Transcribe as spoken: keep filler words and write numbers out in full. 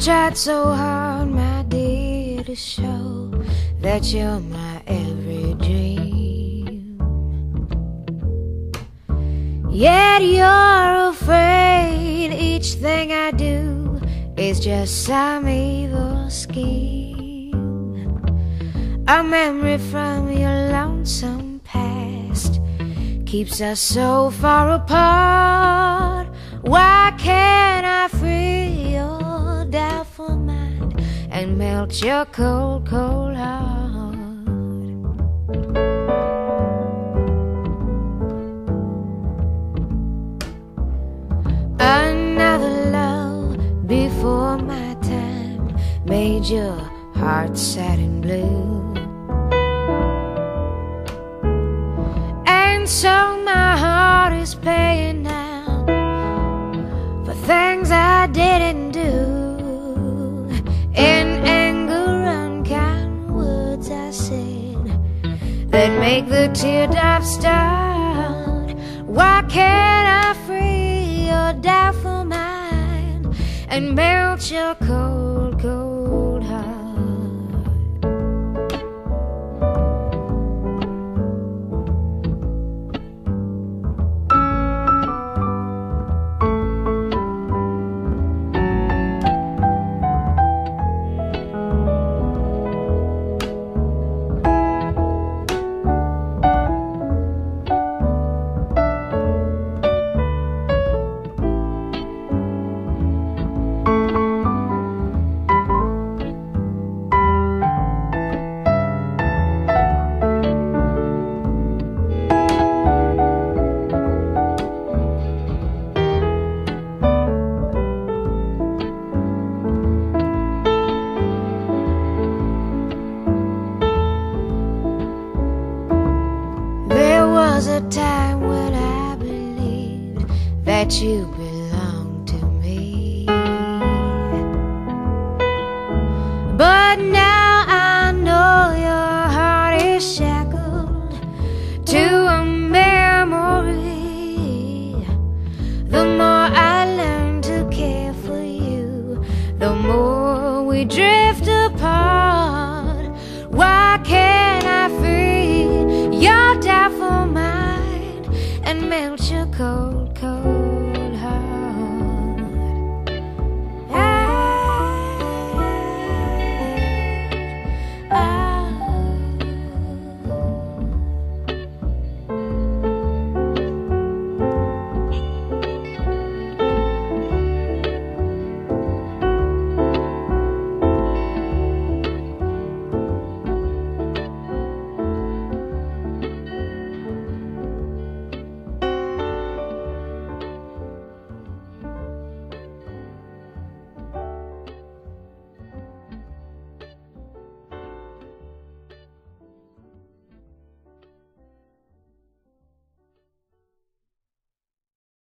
tried so hard, my dear, to show that you're my every dream. Yet you're afraid each thing I do is just some evil scheme, a memory from your lonesome past keeps us so far apart. Why can't I free your doubtful mind and melt your cold, cold heart? Another love before my time made your heart sad and blue, and so my heart is paying now for things I didn't do. In anger, unkind words I said that make the teardrops start. Why can't I free your doubtful mind and melt your cold, cold heart? A time when I believed that you belonged to me, but now I know your heart is shackled to a memory. The more I learn to care for you, the more we drift apart. Why can't I free your doubtful mind and melt your cold, cold